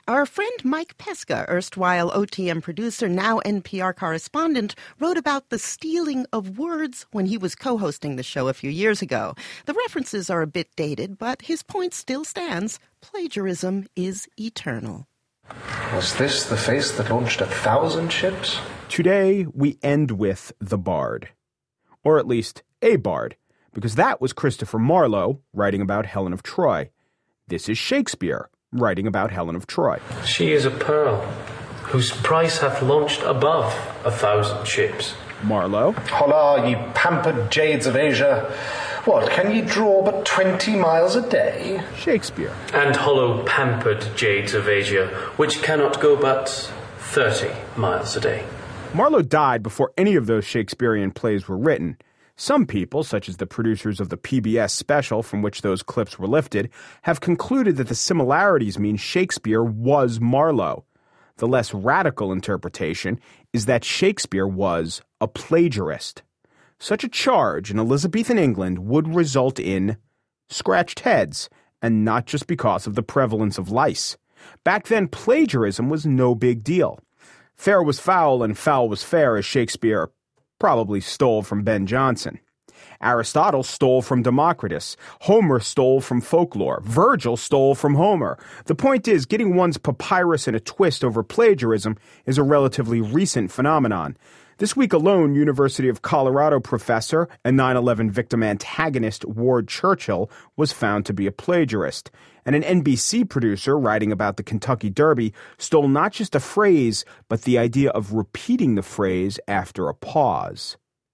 Our friend Mike Pesca, erstwhile OTM producer, now NPR correspondent, wrote about the stealing of words when he was co-hosting the show a few years ago. The references are a bit dated, but his point still stands. Plagiarism is eternal. Was this the face that launched 1,000 ships? Today, we end with the Bard. Or at least a bard, because that was Christopher Marlowe writing about Helen of Troy. This is Shakespeare writing about Helen of Troy. She is a pearl, whose price hath launched above 1,000 ships. Marlowe. Holla, ye pampered jades of Asia. What, can ye draw but 20 miles a day? Shakespeare. And hollow pampered jades of Asia, which cannot go but 30 miles a day. Marlowe died before any of those Shakespearean plays were written. Some people, such as the producers of the PBS special from which those clips were lifted, have concluded that the similarities mean Shakespeare was Marlowe. The less radical interpretation is that Shakespeare was a plagiarist. Such a charge in Elizabethan England would result in scratched heads, and not just because of the prevalence of lice. Back then, plagiarism was no big deal. Fair was foul and foul was fair, as Shakespeare probably stole from Ben Jonson. Aristotle stole from Democritus. Homer stole from folklore. Virgil stole from Homer. The point is, getting one's papyrus in a twist over plagiarism is a relatively recent phenomenon. This week alone, University of Colorado professor and 9/11 victim antagonist Ward Churchill was found to be a plagiarist. And an NBC producer writing about the Kentucky Derby stole not just a phrase, but the idea of repeating the phrase after a pause.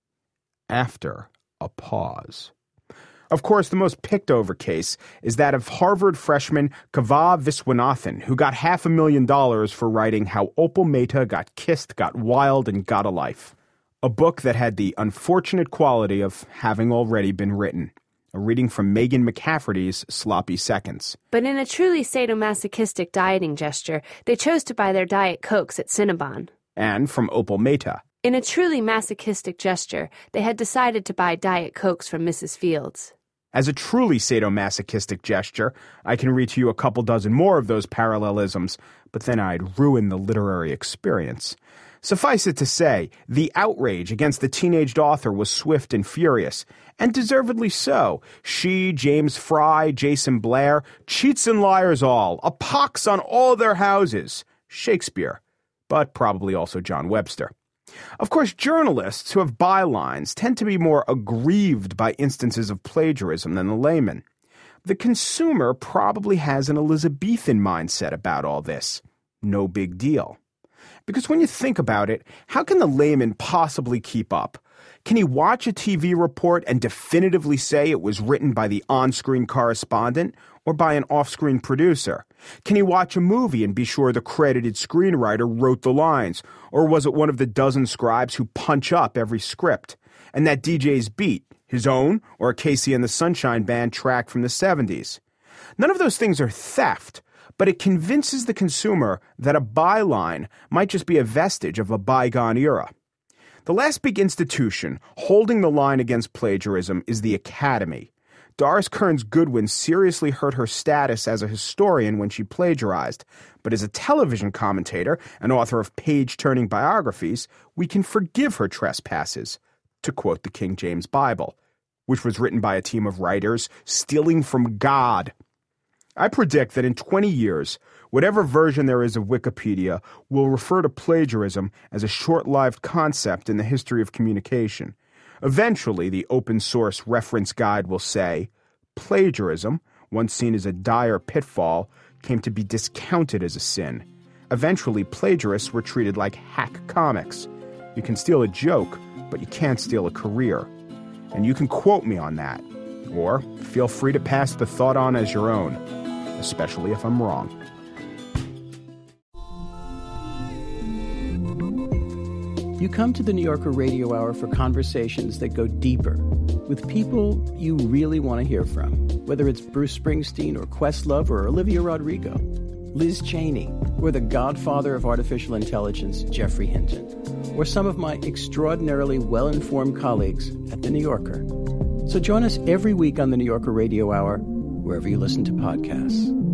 After a pause. Of course, the most picked-over case is that of Harvard freshman Kavah Viswanathan, who got $500,000 for writing How Opal Mehta Got Kissed, Got Wild, and Got a Life. A book that had the unfortunate quality of having already been written. A reading from Megan McCafferty's Sloppy Seconds. But in a truly sadomasochistic dieting gesture, they chose to buy their Diet Cokes at Cinnabon. And from Opal Mehta. In a truly masochistic gesture, they had decided to buy Diet Cokes from Mrs. Fields. As a truly sadomasochistic gesture, I can read to you a couple dozen more of those parallelisms, but then I'd ruin the literary experience. Suffice it to say, the outrage against the teenaged author was swift and furious, and deservedly so. She, James Fry, Jason Blair, cheats and liars all, a pox on all their houses. Shakespeare, but probably also John Webster. Of course, journalists who have bylines tend to be more aggrieved by instances of plagiarism than the layman. The consumer probably has an Elizabethan mindset about all this. No big deal. Because when you think about it, how can the layman possibly keep up? Can he watch a TV report and definitively say it was written by the on-screen correspondent or by an off-screen producer? Can he watch a movie and be sure the credited screenwriter wrote the lines? Or was it one of the dozen scribes who punch up every script? And that DJ's beat, his own or a Casey and the Sunshine Band track from the 70s? None of those things are theft, but it convinces the consumer that a byline might just be a vestige of a bygone era. The last big institution holding the line against plagiarism is the Academy. Doris Kearns Goodwin seriously hurt her status as a historian when she plagiarized, but as a television commentator and author of page-turning biographies, we can forgive her trespasses, to quote the King James Bible, which was written by a team of writers stealing from God. I predict that in 20 years, whatever version there is of Wikipedia will refer to plagiarism as a short-lived concept in the history of communication. Eventually, the open-source reference guide will say, plagiarism, once seen as a dire pitfall, came to be discounted as a sin. Eventually, plagiarists were treated like hack comics. You can steal a joke, but you can't steal a career. And you can quote me on that. Or feel free to pass the thought on as your own, especially if I'm wrong. You come to the New Yorker Radio Hour for conversations that go deeper with people you really want to hear from, whether it's Bruce Springsteen or Questlove or Olivia Rodrigo, Liz Cheney, or the godfather of artificial intelligence, Geoffrey Hinton, or some of my extraordinarily well-informed colleagues at The New Yorker. So join us every week on the New Yorker Radio Hour, wherever you listen to podcasts.